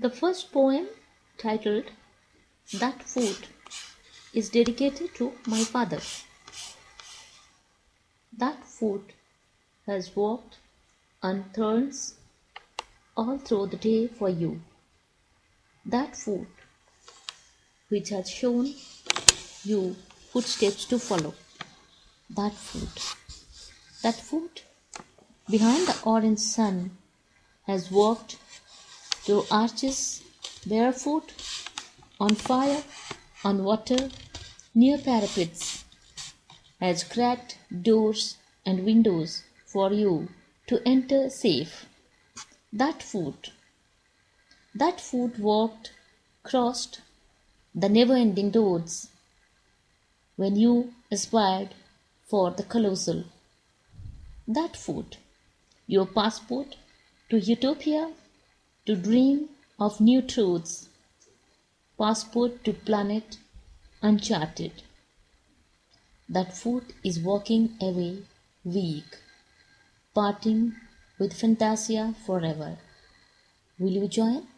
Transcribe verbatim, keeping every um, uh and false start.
The first poem, titled That Foot, is dedicated to my father. That foot has walked on thorns all through the day for you. That foot which has shown you footsteps to follow. That foot. That foot behind the orange sun has walked through arches, barefoot, on fire, on water, near parapets, has cracked doors and windows for you to enter safe. That foot, that foot walked, crossed the never-ending roads when you aspired for the colossal. That foot, your passport to utopia, to dream of new truths, passport to planet uncharted. That foot is walking away weak, parting with Fantasia forever. Will you join?